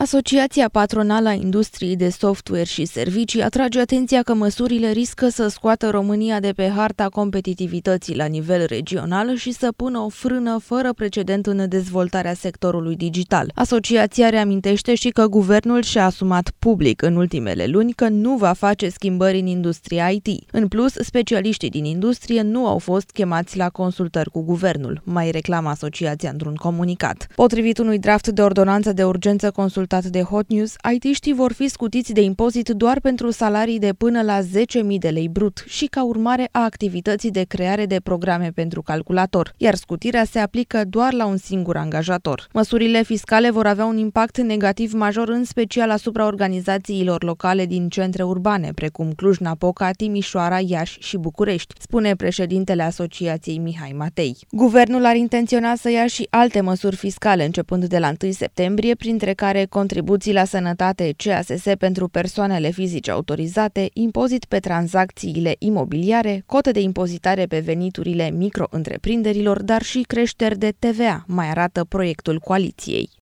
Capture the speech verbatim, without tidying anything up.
Asociația Patronală a Industriei de Software și Servicii atrage atenția că măsurile riscă să scoată România de pe harta competitivității la nivel regional și să pună o frână fără precedent în dezvoltarea sectorului digital. Asociația reamintește și că guvernul și-a asumat public în ultimele luni că nu va face schimbări în industria I T. În plus, specialiștii din industrie nu au fost chemați la consultări cu guvernul, mai reclamă asociația într-un comunicat. Potrivit unui draft de ordonanță de urgență consultat de Hot News, I T-știi vor fi scutiți de impozit doar pentru salarii de până la zece mii de lei brut și ca urmare a activității de creare de programe pentru calculator, iar scutirea se aplică doar la un singur angajator. Măsurile fiscale vor avea un impact negativ major, în special asupra organizațiilor locale din centre urbane, precum Cluj-Napoca, Timișoara, Iași și București, spune președintele asociației Mihai Matei. Guvernul ar intenționa să ia și alte măsuri fiscale începând de la întâi septembrie, printre care contribuții la sănătate C A S S pentru persoanele fizice autorizate, impozit pe tranzacțiile imobiliare, cote de impozitare pe veniturile micro-întreprinderilor, dar și creșteri de T V A, mai arată proiectul coaliției.